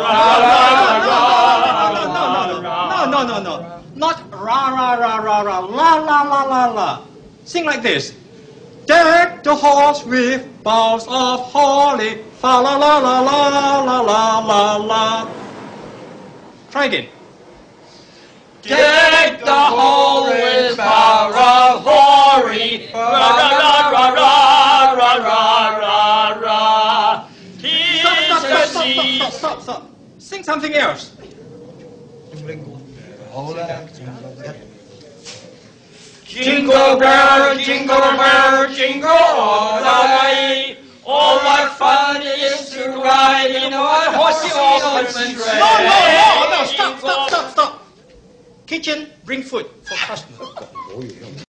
No. Not ra ra ra ra ra la la la la la. Sing like this. Deck the halls with boughs of holly. Fa la la la la la la la la. Try again. Deck the hall with boughs of holly. Ra ra ra ra ra ra ra ra. Stop. Sing something else. Jingle bell, jingle all the way. Oh, what fun it is to ride in one horsey open sleigh. No. Stop. Kitchen, bring food for customers.